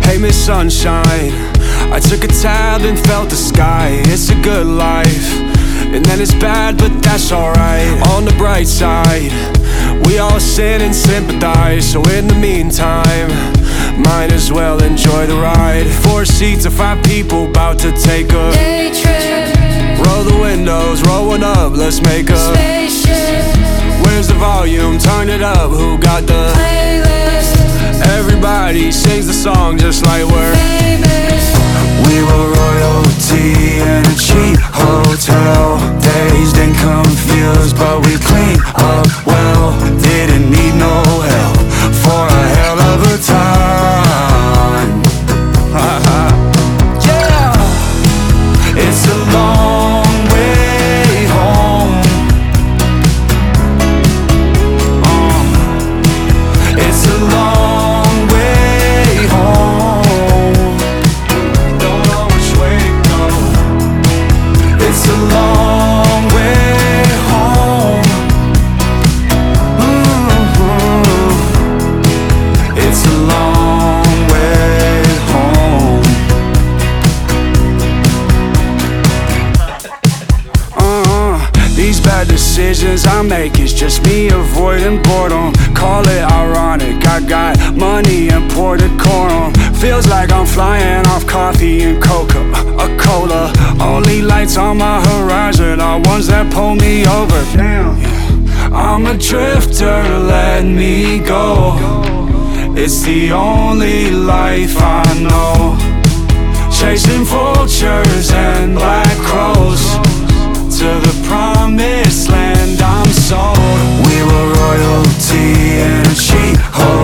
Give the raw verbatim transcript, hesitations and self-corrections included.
Hey Miss Sunshine, I took a tab and felt the sky. It's a good life, and then it's bad, but that's alright. On the bright side, we all sin and sympathize. So in the meantime, might as well enjoy the ride. Four seats of five people about to take a day trip. Roll the windows, roll one up, let's make a spaceship. Where's the volume? Turn it up, who got the playlist? Everybody sings the song just like we're famous. We were royalty in a cheap hotel, dazed and confused, but we cleaned up well. Didn't need no help for a hell of a time. Yeah, it's a long way home. uh, It's a long way home. Don't know which way to go. It's a long way home. Mm-hmm. It's a long way home. uh, These bad decisions I make is just me avoiding boredom. Call it ironic, I got money and poured decorum. Feels like I'm flying off coffee and coca, a cola. Only lights on my horizon are ones that pull me over. Damn, I'm a drifter, let me go. It's the only life I know. Chasing vultures and black crows to the promised land I'm sold. We were royalty in a cheap hotel.